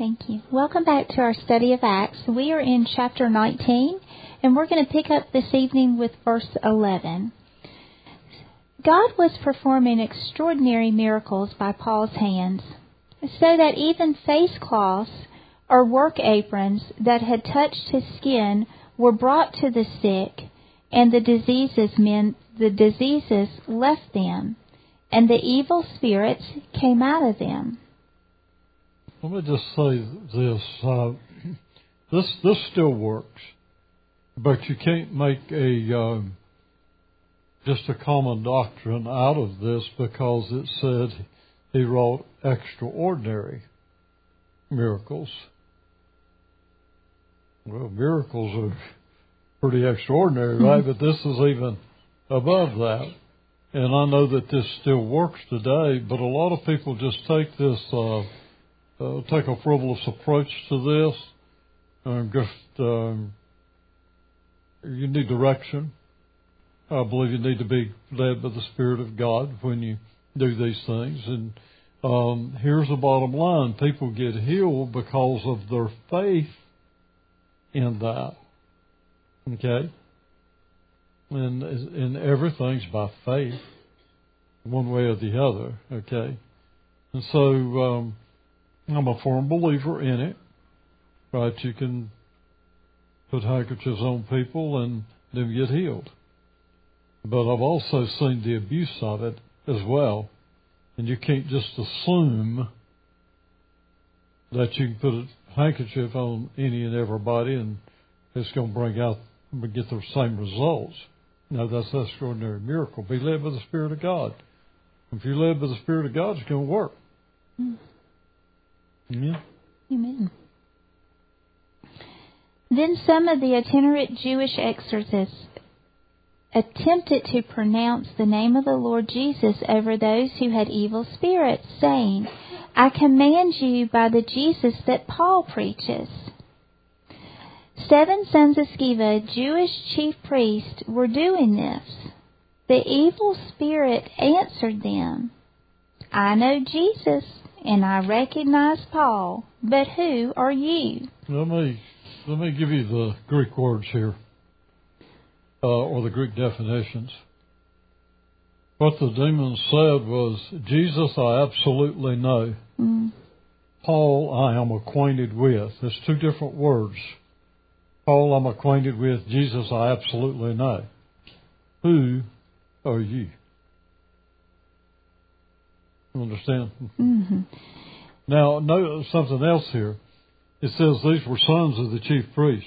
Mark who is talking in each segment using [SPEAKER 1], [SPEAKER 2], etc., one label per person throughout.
[SPEAKER 1] Thank you. Welcome back to our study of Acts. We are in chapter 19, and we're going to pick up this evening with verse 11. God was performing extraordinary miracles by Paul's hands, so that even face cloths or work aprons that had touched his skin were brought to the sick, and the diseases left them, and the evil spirits came out of them.
[SPEAKER 2] Let me just say this. This still works, but you can't make just a common doctrine out of this, because it said he wrought extraordinary miracles. Well, miracles are pretty extraordinary, right? But this is even above that. And I know that this still works today, but a lot of people just take this, take a frivolous approach to this. You need direction. I believe you need to be led by the Spirit of God when you do these things. And here's the bottom line. People get healed because of their faith in that. Okay? And everything's by faith, one way or the other. Okay? And so I'm a firm believer in it. Right? You can put handkerchiefs on people and them get healed. But I've also seen the abuse of it as well. And you can't just assume that you can put a handkerchief on any and everybody and it's going to get the same results. No, that's an extraordinary miracle. Be led by the Spirit of God. If you're led by the Spirit of God, it's going to work. Yeah.
[SPEAKER 1] Amen. Then some of the itinerant Jewish exorcists attempted to pronounce the name of the Lord Jesus over those who had evil spirits, saying, I command you by the Jesus that Paul preaches. 7 sons of Sceva, Jewish chief priests, were doing this. The evil spirit answered them, I know Jesus, and I recognize Paul, but who are you?
[SPEAKER 2] Let me give you the Greek words here, or the Greek definitions. What the demon said was, Jesus I absolutely know. Paul I am acquainted with. There's 2 different words. Paul I'm acquainted with. Jesus I absolutely know. Who are you? You understand?
[SPEAKER 1] Mm-hmm.
[SPEAKER 2] Now, note something else here. It says these were sons of the chief priest.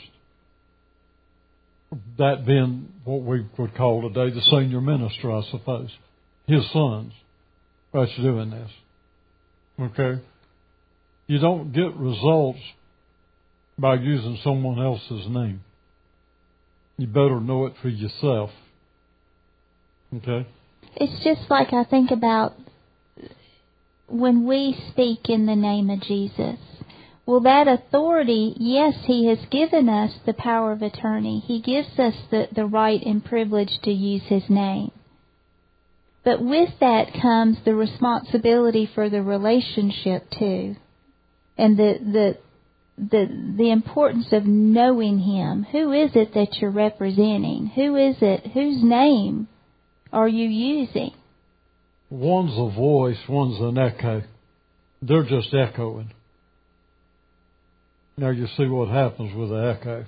[SPEAKER 2] That being what we would call today the senior minister, I suppose. His sons. That's doing this. Okay? You don't get results by using someone else's name. You better know it for yourself. Okay?
[SPEAKER 1] It's just like I think about when we speak in the name of Jesus. Well, that authority, yes, He has given us the power of attorney. He gives us the right and privilege to use His name. But with that comes the responsibility for the relationship too. And the importance of knowing Him. Who is it that you're representing? Who is it? Whose name are you using?
[SPEAKER 2] One's a voice, one's an echo. They're just echoing. Now you see what happens with the echo.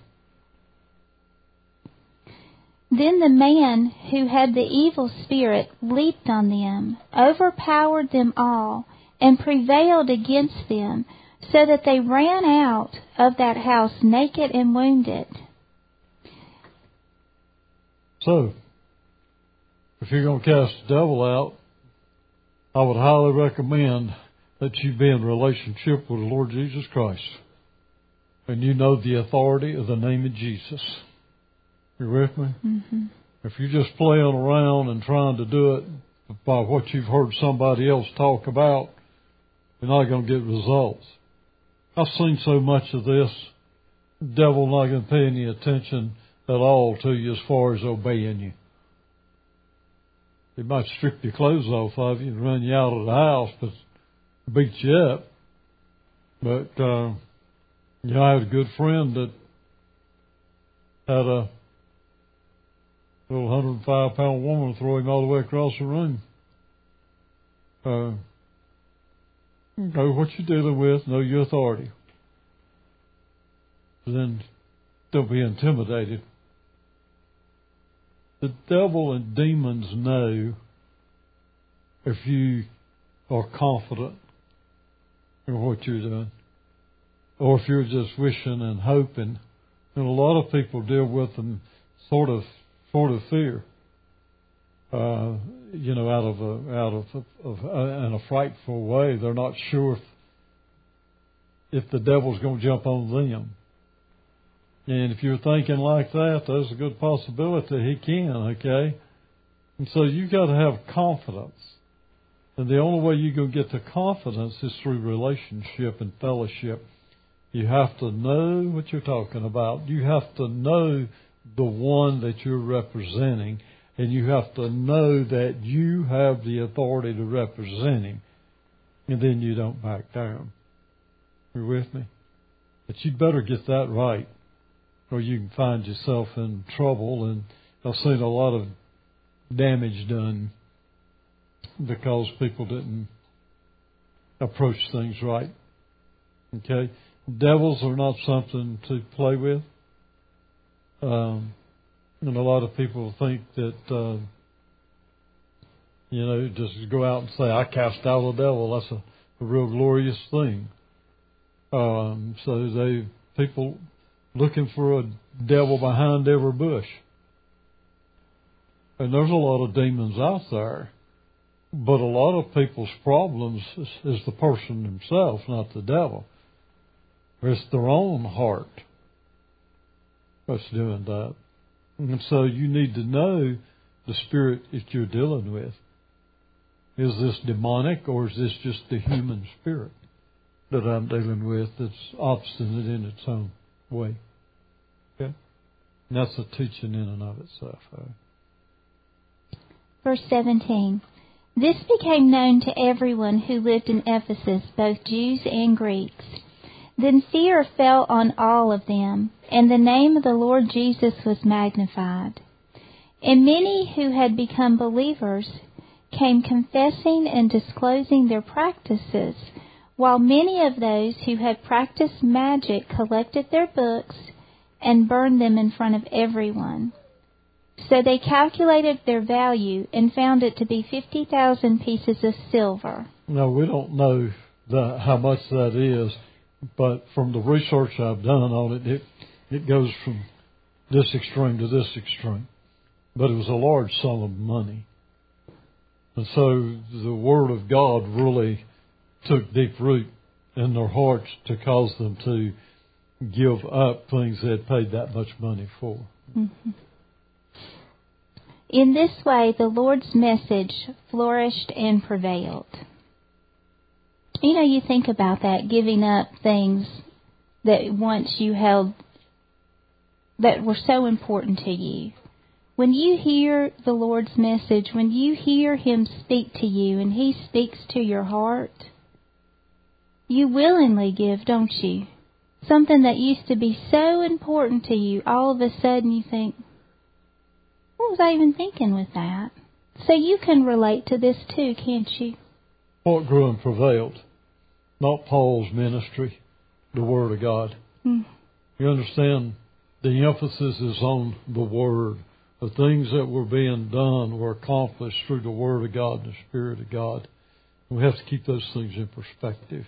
[SPEAKER 1] Then the man who had the evil spirit leaped on them, overpowered them all, and prevailed against them, so that they ran out of that house naked and wounded.
[SPEAKER 2] So, if you're going to cast the devil out, I would highly recommend that you be in relationship with the Lord Jesus Christ. And you know the authority of the name of Jesus. You with me?
[SPEAKER 1] Mm-hmm.
[SPEAKER 2] If you're just playing around and trying to do it by what you've heard somebody else talk about, you're not going to get results. I've seen so much of this. The devil not going to pay any attention at all to you as far as obeying you. He might strip your clothes off of you and run you out of the house, but beat you up. But, I had a good friend that had a little 105-pound woman throw him all the way across the room. Know what you're dealing with, know your authority. Then don't be intimidated. The devil and demons know if you are confident in what you're doing, or if you're just wishing and hoping. And a lot of people deal with them sort of fear, out of in a frightful way. They're not sure if the devil's going to jump on them. And if you're thinking like that, there's a good possibility he can, okay? And so you got to have confidence. And the only way you're going to get the confidence is through relationship and fellowship. You have to know what you're talking about. You have to know the one that you're representing. And you have to know that you have the authority to represent him. And then you don't back down. You with me? But you'd better get that right, or you can find yourself in trouble. And I've seen a lot of damage done because people didn't approach things right. Okay? Devils are not something to play with. And a lot of people think that, just go out and say, I cast out a devil. That's a real glorious thing. So people looking for a devil behind every bush. And there's a lot of demons out there. But a lot of people's problems is the person themselves, not the devil. It's their own heart that's doing that. And so you need to know the spirit that you're dealing with. Is this demonic, or is this just the human spirit that I'm dealing with that's obstinate in its own way? Okay? And that's a teaching in and of itself. Right?
[SPEAKER 1] Verse 17. This became known to everyone who lived in Ephesus, both Jews and Greeks. Then fear fell on all of them, and the name of the Lord Jesus was magnified. And many who had become believers came confessing and disclosing their practices, while many of those who had practiced magic collected their books and burned them in front of everyone. So they calculated their value and found it to be 50,000 pieces of silver.
[SPEAKER 2] Now, we don't know how much that is, but from the research I've done on it goes from this extreme to this extreme. But it was a large sum of money. And so the Word of God really took deep root in their hearts to cause them to give up things they had paid that much money for.
[SPEAKER 1] Mm-hmm. In this way, the Lord's message flourished and prevailed. You think about that, giving up things that once you held that were so important to you. When you hear the Lord's message, when you hear Him speak to you and He speaks to your heart, you willingly give, don't you? Something that used to be so important to you, all of a sudden you think, what was I even thinking with that? So you can relate to this too, can't you?
[SPEAKER 2] What grew and prevailed? Not Paul's ministry, the Word of God. You understand? The emphasis is on the Word. The things that were being done were accomplished through the Word of God and the Spirit of God. And we have to keep those things in perspective.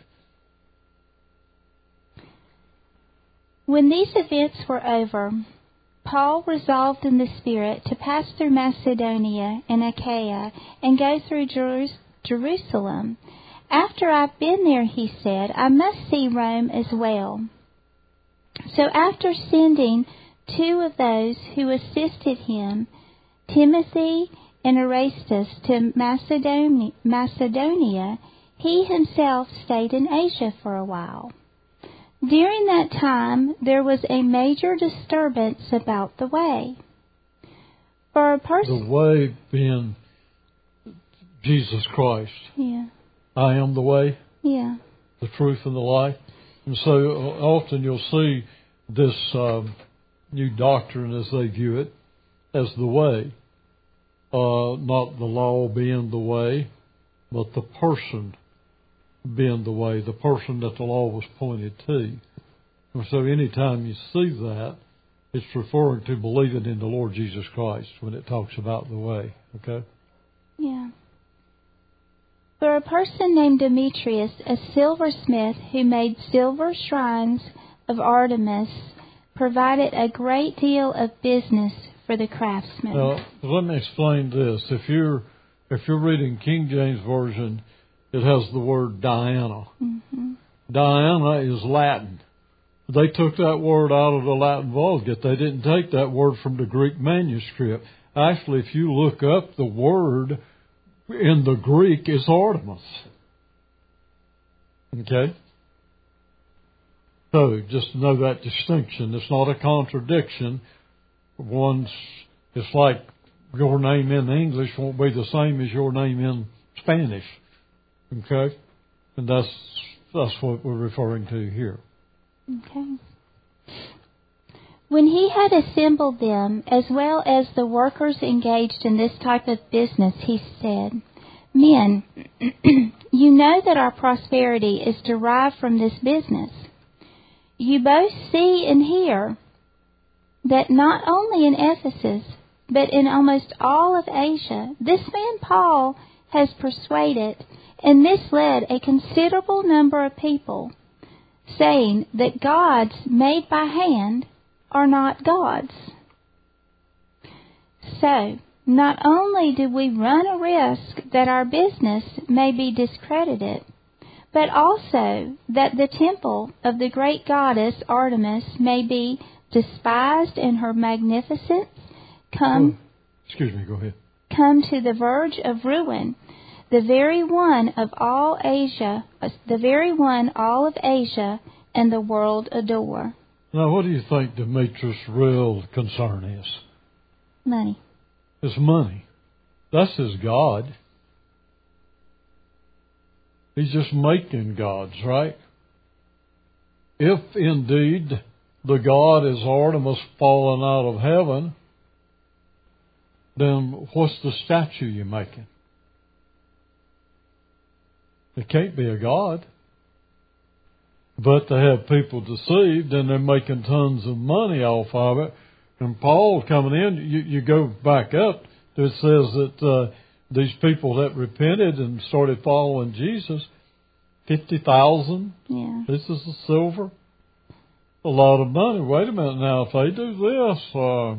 [SPEAKER 1] When these events were over, Paul resolved in the Spirit to pass through Macedonia and Achaia and go through Jerusalem. After I've been there, he said, I must see Rome as well. So after sending 2 of those who assisted him, Timothy and Erastus, to Macedonia, he himself stayed in Asia for a while. During that time, there was a major disturbance about the way. For a person,
[SPEAKER 2] the way being Jesus Christ.
[SPEAKER 1] Yeah.
[SPEAKER 2] I am the way,
[SPEAKER 1] Yeah.
[SPEAKER 2] the truth, and the life. And so often you'll see this new doctrine, as they view it, as the way. Not the law being the way, but the person being the way, the person that the law was pointed to. And so anytime you see that, it's referring to believing in the Lord Jesus Christ when it talks about the way. Okay?
[SPEAKER 1] Yeah. For a person named Demetrius, a silversmith who made silver shrines of Artemis, provided a great deal of business for the craftsmen.
[SPEAKER 2] Now, let me explain this. If you're reading King James Version, it has the word Diana.
[SPEAKER 1] Mm-hmm.
[SPEAKER 2] Diana is Latin. They took that word out of the Latin Vulgate. They didn't take that word from the Greek manuscript. Actually, if you look up the word in the Greek, it's Artemis. Okay? So, just know that distinction. It's not a contradiction. It's like your name in English won't be the same as your name in Spanish. Okay? And that's what we're referring to here.
[SPEAKER 1] Okay. When he had assembled them, as well as the workers engaged in this type of business, he said, "Men, you know that our prosperity is derived from this business. You both see and hear that not only in Ephesus, but in almost all of Asia, this man Paul has persuaded and misled a considerable number of people, saying that gods made by hand are not gods. So, not only do we run a risk that our business may be discredited, but also that the temple of the great goddess Artemis may be despised and her magnificence come
[SPEAKER 2] Go ahead.
[SPEAKER 1] Come to the verge of ruin, the very one all of Asia and the world adore."
[SPEAKER 2] Now, what do you think Demetrius' real concern is?
[SPEAKER 1] Money.
[SPEAKER 2] It's money. That's his God. He's just making gods, right? If indeed the god is Artemis fallen out of heaven, then what's the statue you're making? It can't be a god. But they have people deceived, and they're making tons of money off of it. And Paul coming in, you go back up, it says that these people that repented and started following Jesus, 50,000 pieces of silver, a lot of money. Wait a minute now, if they do this,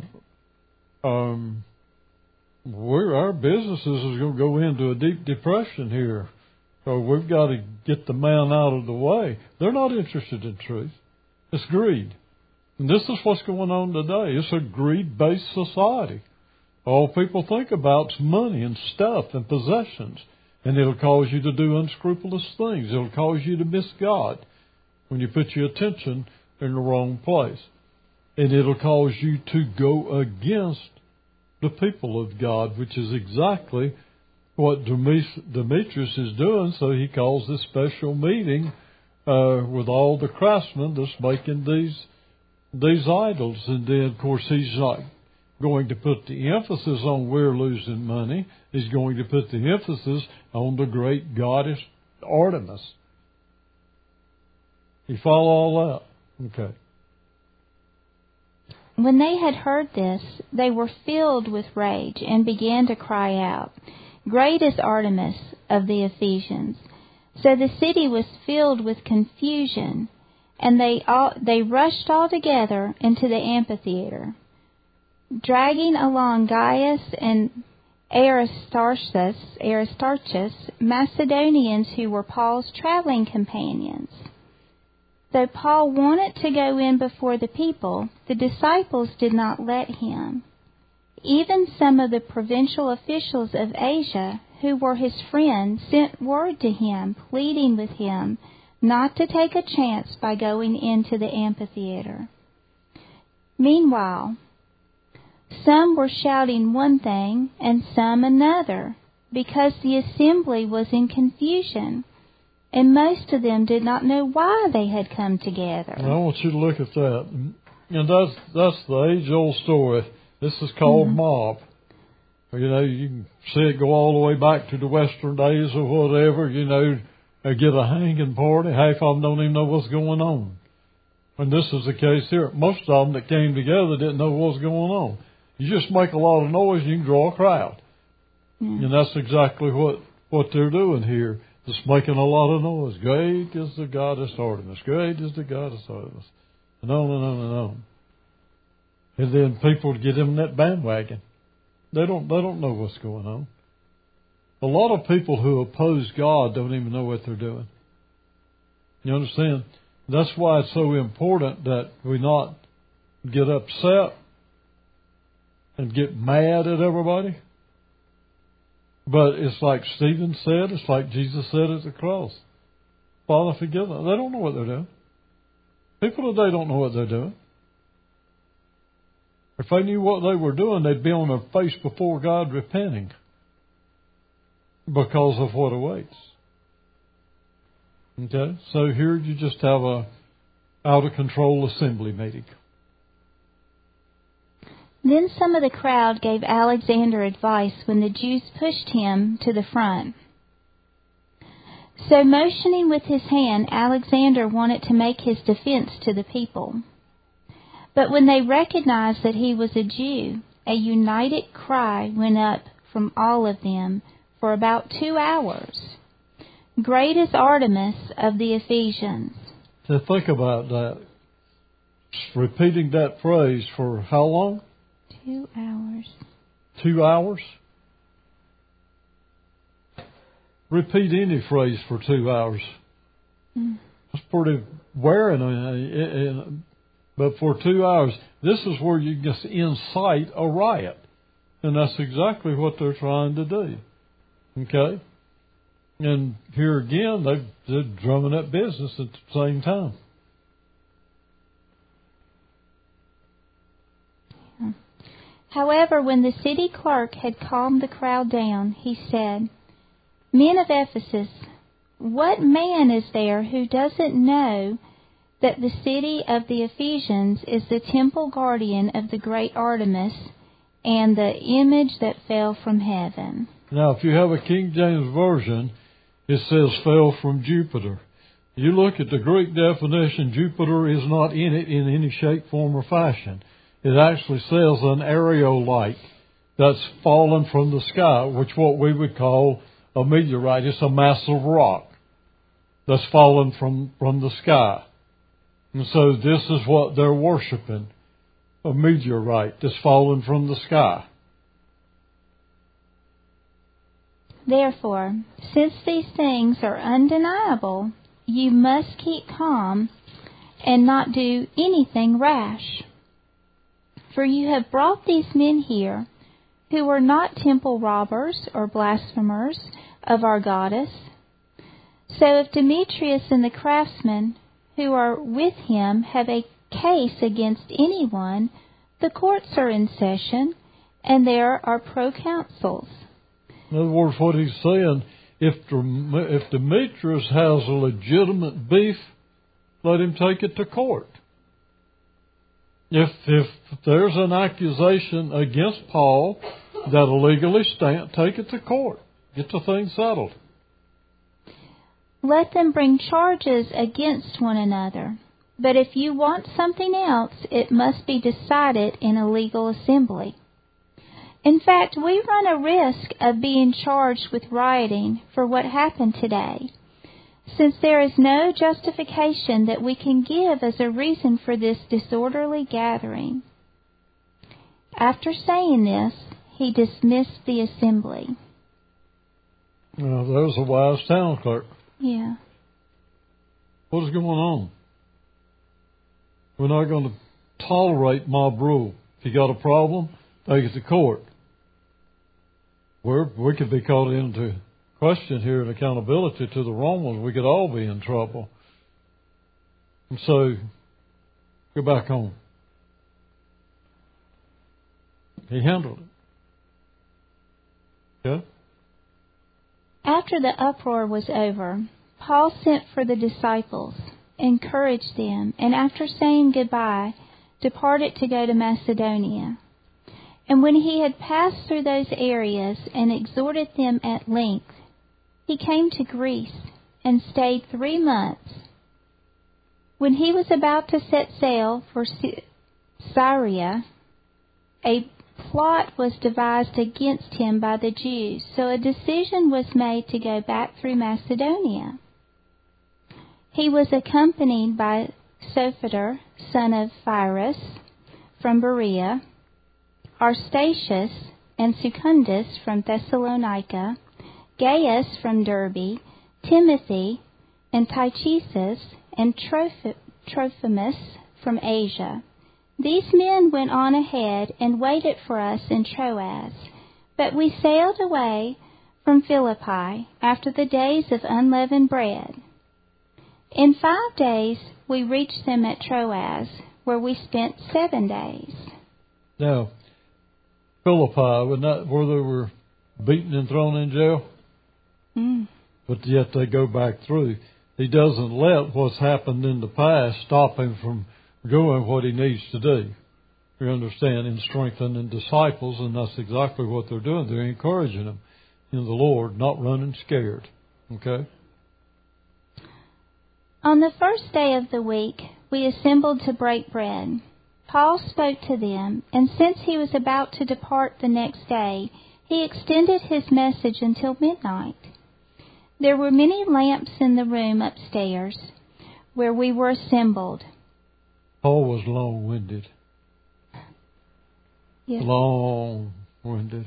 [SPEAKER 2] our businesses is going to go into a deep depression here. So we've got to get the man out of the way. They're not interested in truth. It's greed. And this is what's going on today. It's a greed-based society. All people think about is money and stuff and possessions. And it'll cause you to do unscrupulous things. It'll cause you to miss God when you put your attention in the wrong place. And it'll cause you to go against the people of God, which is exactly what Demetrius is doing. So he calls this special meeting with all the craftsmen that's making these idols. And then, of course, he's not going to put the emphasis on we're losing money. He's going to put the emphasis on the great goddess Artemis. You follow all that? Okay.
[SPEAKER 1] When they had heard this, they were filled with rage and began to cry out, "Great is Artemis of the Ephesians." So the city was filled with confusion, and they rushed all together into the amphitheater, dragging along Gaius and Aristarchus, Macedonians who were Paul's traveling companions. Though Paul wanted to go in before the people, the disciples did not let him. Even some of the provincial officials of Asia, who were his friends, sent word to him, pleading with him not to take a chance by going into the amphitheater. Meanwhile, some were shouting one thing and some another, because the assembly was in confusion. and most of them did not know why they had come together.
[SPEAKER 2] And I want you to look at that. And that's the age-old story. This is called mob. You know, you can see it go all the way back to the Western days or whatever. You know, they get a hanging party. Half of them don't even know what's going on. And this is the case here. Most of them that came together didn't know what was going on. You just make a lot of noise, you can draw a crowd. And that's exactly what they're doing here. Just making a lot of noise. Great is the goddess Artemis. Great is the goddess Artemis. And on and on and on. And then people get in that bandwagon. They don't know what's going on. A lot of people who oppose God don't even know what they're doing. You understand? That's why it's so important that we not get upset and get mad at everybody. But it's like Stephen said, it's like Jesus said at the cross. Father, forgive them. They don't know what they're doing. People today don't know what they're doing. If they knew what they were doing, they'd be on their face before God repenting because of what awaits. Okay? So here you just have a out-of-control assembly meeting.
[SPEAKER 1] Then some of the crowd gave Alexander advice when the Jews pushed him to the front. So motioning with his hand, Alexander wanted to make his defense to the people. But when they recognized that he was a Jew, a united cry went up from all of them for about 2 hours. Great is Artemis of the Ephesians.
[SPEAKER 2] So think about that. Just repeating that phrase for how long?
[SPEAKER 1] 2 hours.
[SPEAKER 2] 2 hours? Repeat any phrase for 2 hours. That's pretty wearing. But for 2 hours, this is where you just incite a riot. And that's exactly what they're trying to do. Okay? And here again, they're drumming up business at the same time.
[SPEAKER 1] However, when the city clerk had calmed the crowd down, he said, "Men of Ephesus, what man is there who doesn't know that the city of the Ephesians is the temple guardian of the great Artemis and the image that fell from heaven?"
[SPEAKER 2] Now, if you have a King James Version, it says fell from Jupiter. You look at the Greek definition, Jupiter is not in it in any shape, form, or fashion. It actually says an aerolite that's fallen from the sky, which what we would call a meteorite. It's a massive rock that's fallen from the sky. And so this is what they're worshiping, a meteorite that's fallen from the sky.
[SPEAKER 1] Therefore, since these things are undeniable, you must keep calm and not do anything rash. For you have brought these men here who are not temple robbers or blasphemers of our goddess. So if Demetrius and the craftsmen who are with him have a case against anyone, the courts are in session, and there are proconsuls.
[SPEAKER 2] In other words, what he's saying, if Demetrius has a legitimate beef, let him take it to court. If there's an accusation against Paul that'll legally stand, take it to court. Get the thing settled.
[SPEAKER 1] Let them bring charges against one another. But if you want something else, it must be decided in a legal assembly. In fact, we run a risk of being charged with rioting for what happened today, since there is no justification that we can give as a reason for this disorderly gathering. After saying this, he dismissed the assembly.
[SPEAKER 2] Well, there's a wise town clerk.
[SPEAKER 1] Yeah.
[SPEAKER 2] What is going on? We're not going to tolerate mob rule. If you got a problem, take it to court. We could be called into question here and accountability to the Romans. We could all be in trouble. And so, go back home. He handled it. Okay?
[SPEAKER 1] After the uproar was over, Paul sent for the disciples, encouraged them, and after saying goodbye, departed to go to Macedonia. And when he had passed through those areas and exhorted them at length, he came to Greece and stayed 3 months. When he was about to set sail for Syria, a plot was devised against him by the Jews, so a decision was made to go back through Macedonia. He was accompanied by Sophater, son of Pyrrhus, from Berea, Arstatius and Secundus from Thessalonica, Gaius from Derbe, Timothy and Tychicus and Trophimus from Asia. These men went on ahead and waited for us in Troas, but we sailed away from Philippi after the days of unleavened bread. In 5 days we reached them at Troas, where we spent 7 days.
[SPEAKER 2] Now, Philippi, wasn't that where they were beaten and thrown in jail? But yet they go back through. He doesn't let what's happened in the past stop him from doing what he needs to do. You understand, in strengthening disciples, and that's exactly what they're doing. They're encouraging them in the Lord, not running scared. Okay?
[SPEAKER 1] On the first day of the week, we assembled to break bread. Paul spoke to them, and since he was about to depart the next day, he extended his message until midnight. There were many lamps in the room upstairs where we were assembled.
[SPEAKER 2] Paul was long-winded.
[SPEAKER 1] Yes.
[SPEAKER 2] Long-winded.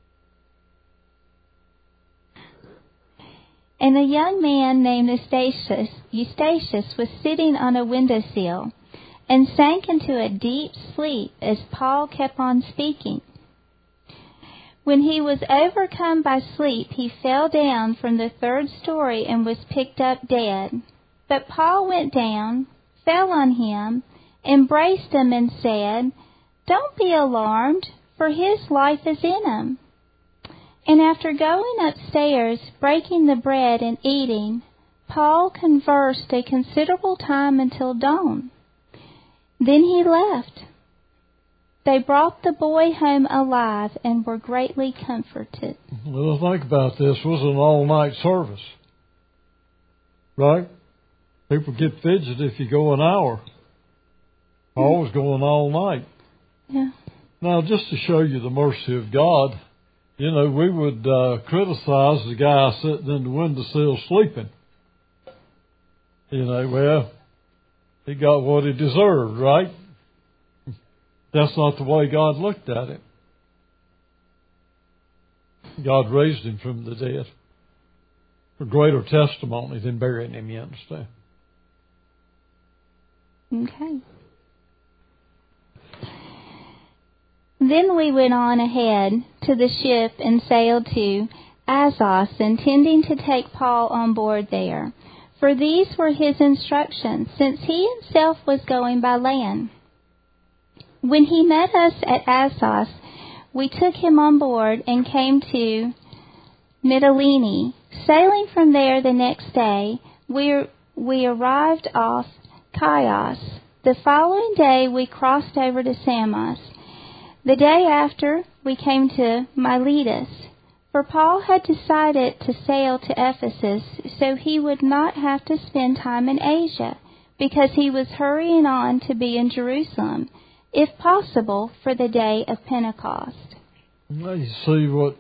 [SPEAKER 1] And a young man named Eustachius was sitting on a windowsill and sank into a deep sleep as Paul kept on speaking. When he was overcome by sleep, he fell down from the 3rd story and was picked up dead. But Paul went down, fell on him, embraced him, and said, "Don't be alarmed, for his life is in him." And after going upstairs, breaking the bread and eating, Paul conversed a considerable time until dawn. Then he left. They brought the boy home alive and were greatly comforted.
[SPEAKER 2] Well, think about this. It was an all-night service. Right? People get fidgeted if you go an hour. Paul was going all night.
[SPEAKER 1] Yeah.
[SPEAKER 2] Now, just to show you the mercy of God, you know, we would criticize the guy sitting in the windowsill sleeping. You know, well, he got what he deserved, right? That's not the way God looked at it. God raised him from the dead. A greater testimony than burying him, you understand?
[SPEAKER 1] Okay. Then we went on ahead to the ship and sailed to Assos, intending to take Paul on board there. For these were his instructions, since he himself was going by land. When he met us at Assos, we took him on board and came to Mytilene. Sailing from there the next day, we arrived off Chios. The following day we crossed over to Samos. The day after, we came to Miletus, for Paul had decided to sail to Ephesus so he would not have to spend time in Asia, because he was hurrying on to be in Jerusalem, if possible, for the day of Pentecost.
[SPEAKER 2] Now you see what...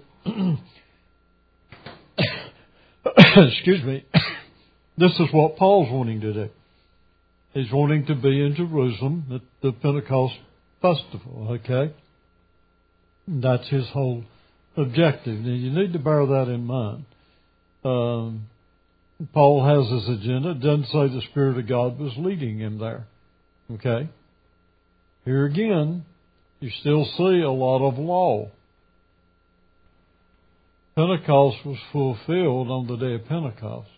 [SPEAKER 2] Excuse me. This is what Paul's wanting to do. He's wanting to be in Jerusalem at the Pentecost festival, okay? That's his whole objective. Now, you need to bear that in mind. Paul has his agenda. It doesn't say the Spirit of God was leading him there. Okay? Here again, you still see a lot of law. Pentecost was fulfilled on the day of Pentecost.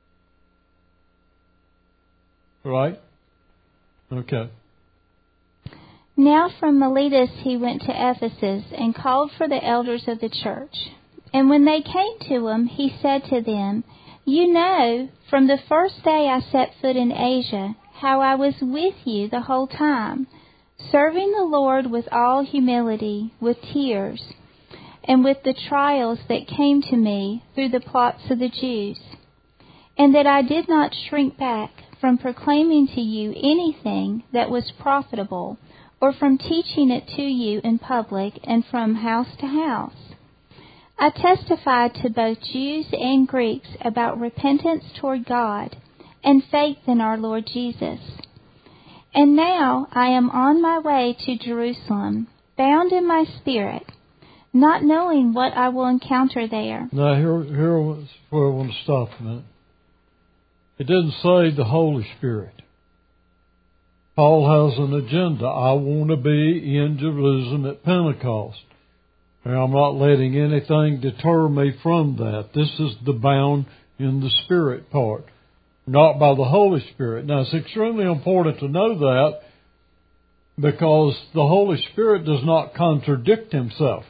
[SPEAKER 2] Right? Okay.
[SPEAKER 1] Now from Miletus he went to Ephesus and called for the elders of the church. And when they came to him, he said to them, You know, from the first day I set foot in Asia, how I was with you the whole time, serving the Lord with all humility, with tears, and with the trials that came to me through the plots of the Jews, and that I did not shrink back from proclaiming to you anything that was profitable, or from teaching it to you in public and from house to house. I testified to both Jews and Greeks about repentance toward God and faith in our Lord Jesus. And now I am on my way to Jerusalem, bound in my spirit, not knowing what I will encounter there.
[SPEAKER 2] Now here's where I want to stop a minute. It didn't say the Holy Spirit. Paul has an agenda. I want to be in Jerusalem at Pentecost. And I'm not letting anything deter me from that. This is the bound in the Spirit part, not by the Holy Spirit. Now, it's extremely important to know that because the Holy Spirit does not contradict himself.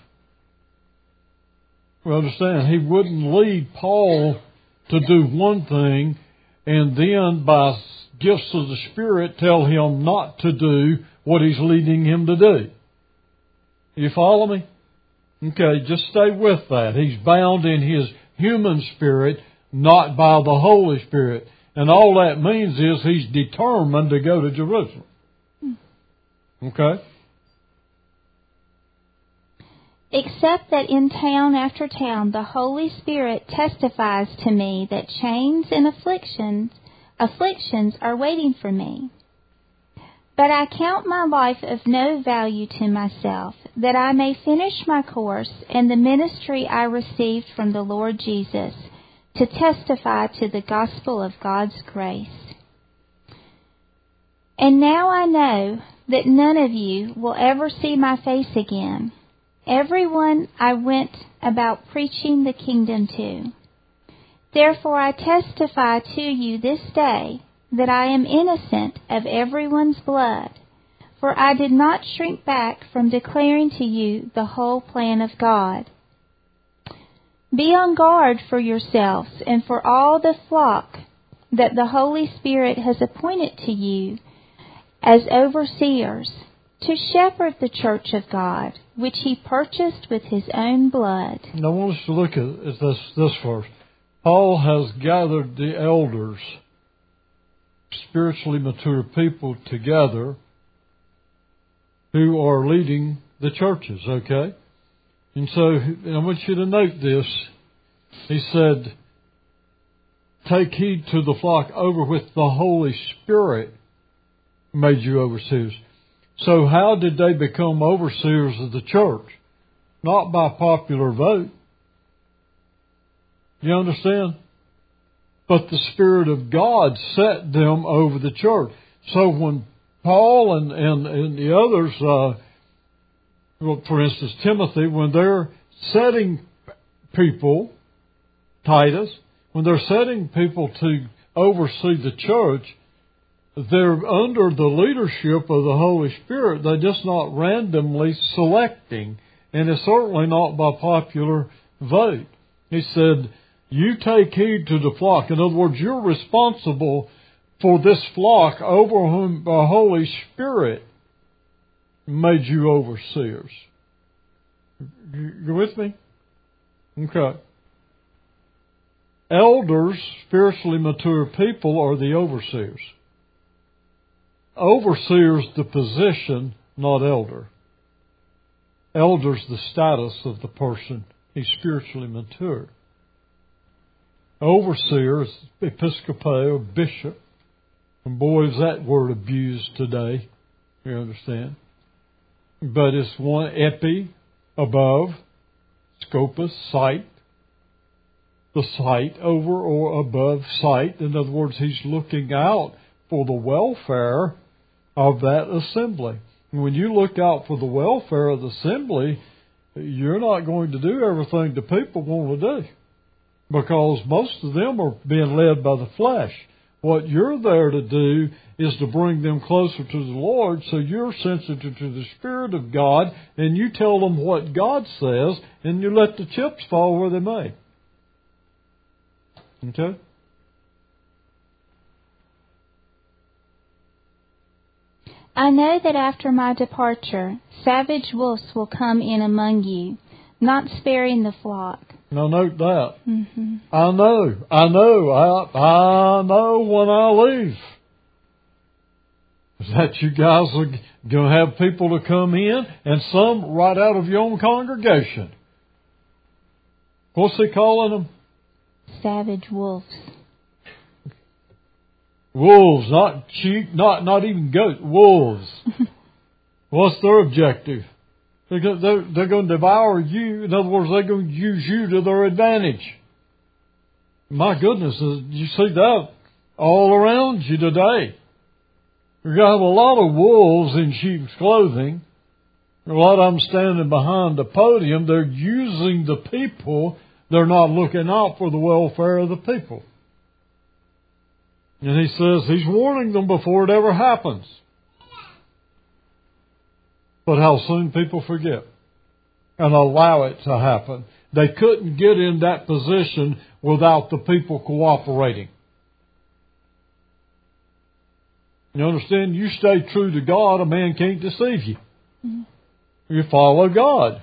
[SPEAKER 2] We understand, he wouldn't lead Paul to do one thing and then by gifts of the Spirit tell him not to do what he's leading him to do. You follow me? Okay, just stay with that. He's bound in his human spirit, not by the Holy Spirit. And all that means is he's determined to go to Jerusalem. Okay?
[SPEAKER 1] Except that in town after town the Holy Spirit testifies to me that chains and afflictions are waiting for me. But I count my life of no value to myself, that I may finish my course and the ministry I received from the Lord Jesus, to testify to the gospel of God's grace. And now I know that none of you will ever see my face again. Everyone I went about preaching the kingdom to. Therefore I testify to you this day that I am innocent of everyone's blood, for I did not shrink back from declaring to you the whole plan of God. Be on guard for yourselves and for all the flock that the Holy Spirit has appointed to you as overseers, to shepherd the church of God, which he purchased with his own blood.
[SPEAKER 2] Now I want us to look at this first. Paul has gathered the elders, spiritually mature people together who are leading the churches, okay? And so I want you to note this. He said, take heed to the flock over which the Holy Spirit made you overseers. So how did they become overseers of the church? Not by popular vote. You understand? But the Spirit of God set them over the church. So when Paul and the others, for instance, Timothy, when they're setting people, Titus, when they're setting people to oversee the church, they're under the leadership of the Holy Spirit. They're just not randomly selecting. And it's certainly not by popular vote. He said, you take heed to the flock. In other words, you're responsible for this flock over whom the Holy Spirit made you overseers. You with me? Okay. Elders, spiritually mature people, are the overseers. Overseer's the position, not elder. Elder's the status of the person. He's spiritually mature. Overseer is episcopal, bishop. And boy, is that word abused today. You understand? But it's one epi, above, scopus, sight. The sight over or above sight. In other words, he's looking out for the welfare of that assembly. And when you look out for the welfare of the assembly, you're not going to do everything the people want to do. Because most of them are being led by the flesh. What you're there to do is to bring them closer to the Lord, so you're sensitive to the Spirit of God, and you tell them what God says, and you let the chips fall where they may. Okay?
[SPEAKER 1] I know that after my departure, savage wolves will come in among you, not sparing the flock.
[SPEAKER 2] Now note that.
[SPEAKER 1] Mm-hmm.
[SPEAKER 2] I know when I leave that you guys are going to have people to come in, and some right out of your own congregation. What's he calling them?
[SPEAKER 1] Savage wolves.
[SPEAKER 2] Wolves, not sheep, not even goats. Wolves. What's their objective? They're going to devour you. In other words, they're going to use you to their advantage. My goodness, you see that all around you today. You're going to have a lot of wolves in sheep's clothing. A lot of them standing behind the podium. They're using the people. They're not looking out for the welfare of the people. And he says he's warning them before it ever happens. But how soon people forget and allow it to happen. They couldn't get in that position without the people cooperating. You understand? You stay true to God, a man can't deceive you. Mm-hmm. You follow God.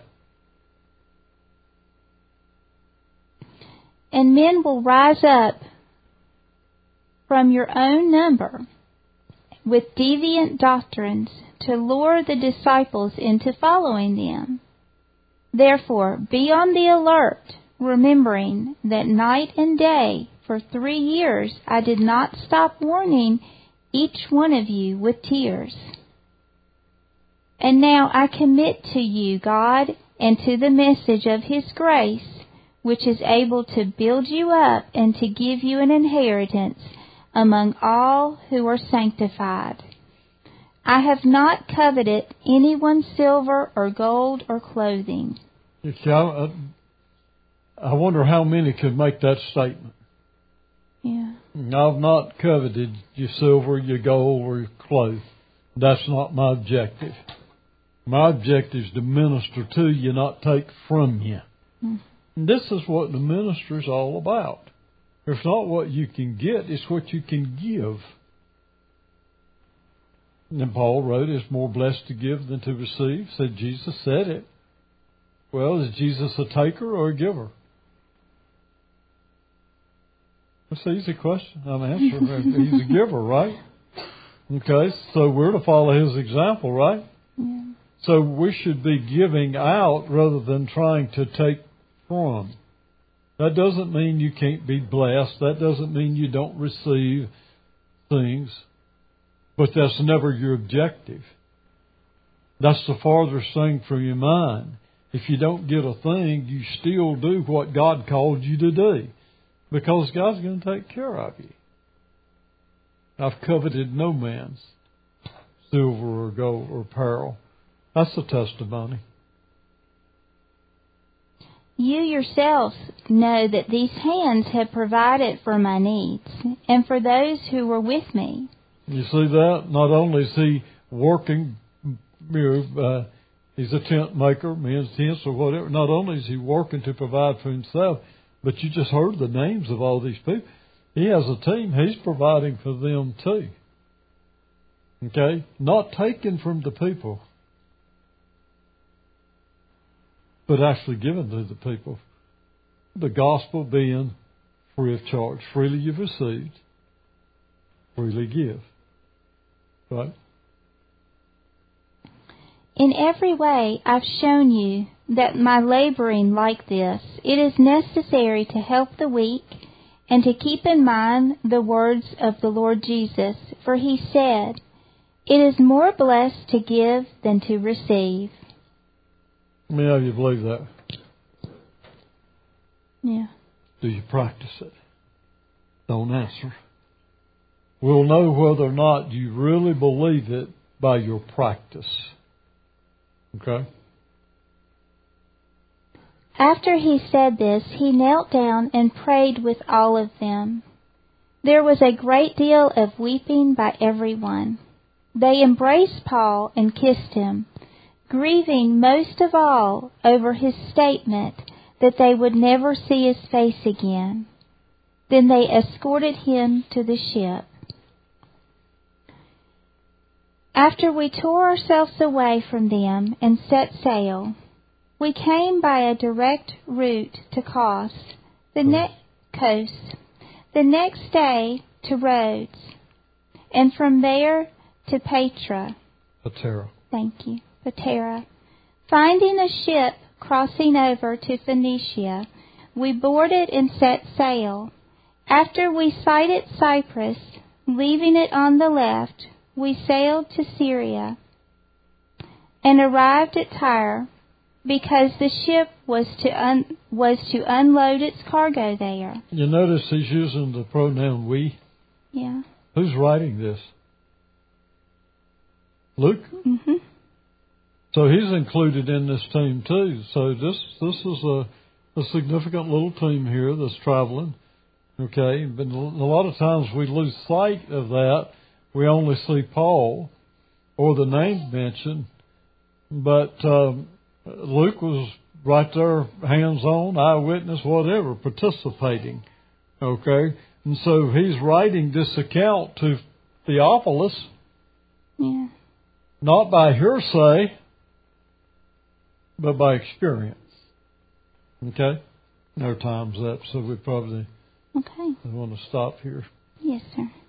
[SPEAKER 1] And men will rise up from your own number with deviant doctrines to lure the disciples into following them. Therefore, be on the alert, remembering that night and day for 3 years I did not stop warning each one of you with tears. And now I commit to you God and to the message of His grace, which is able to build you up and to give you an inheritance among all who are sanctified. I have not coveted anyone's silver or gold or clothing.
[SPEAKER 2] I wonder how many could make that statement.
[SPEAKER 1] Yeah.
[SPEAKER 2] I've not coveted your silver, your gold, or your clothes. That's not my objective. My objective is to minister to you, not take from you. Mm. And this is what the ministry is all about. It's not what you can get, it's what you can give. And Paul wrote, it's more blessed to give than to receive. Said Jesus said it. Well, is Jesus a taker or a giver? That's an easy question. I'm answering. He's a giver, right? Okay, so we're to follow His example, right? Yeah. So we should be giving out rather than trying to take from. That doesn't mean you can't be blessed. That doesn't mean you don't receive things. But that's never your objective. That's the farthest thing from your mind. If you don't get a thing, you still do what God called you to do. Because God's going to take care of you. I've coveted no man's silver or gold or pearl. That's the testimony.
[SPEAKER 1] You yourselves know that these hands have provided for my needs and for those who were with me.
[SPEAKER 2] You see that? Not only is he working, he's a tent maker, men's tents or whatever. Not only is he working to provide for himself, but you just heard the names of all these people. He has a team. He's providing for them too. Okay? Not taken from the people, but actually given to the people. The gospel being free of charge. Freely you've received, freely give. Right?
[SPEAKER 1] In every way I've shown you that my laboring like this, it is necessary to help the weak and to keep in mind the words of the Lord Jesus. For He said, it is more blessed to give than to receive.
[SPEAKER 2] How many of you believe that?
[SPEAKER 1] Yeah.
[SPEAKER 2] Do you practice it? Don't answer. We'll know whether or not you really believe it by your practice. Okay?
[SPEAKER 1] After he said this, he knelt down and prayed with all of them. There was a great deal of weeping by everyone. They embraced Paul and kissed him, grieving most of all over his statement that they would never see his face again. Then they escorted him to the ship. After we tore ourselves away from them and set sail, we came by a direct route to Kos, the next day to Rhodes, and from there to Patara. Thank you. Patara. Finding a ship crossing over to Phoenicia, we boarded and set sail. After we sighted Cyprus, leaving it on the left, we sailed to Syria and arrived at Tyre because the ship was to unload its cargo there.
[SPEAKER 2] You notice he's using the pronoun we?
[SPEAKER 1] Yeah.
[SPEAKER 2] Who's writing this? Luke?
[SPEAKER 1] Mm-hmm.
[SPEAKER 2] So he's included in this team too. So this is a significant little team here that's traveling. Okay, but a lot of times we lose sight of that. We only see Paul or the name mentioned, but Luke was right there, hands-on, eyewitness, whatever, participating. Okay, and so he's writing this account to Theophilus, not by hearsay, but by experience. Okay, our time's up, so we probably want to stop here.
[SPEAKER 1] Yes, sir.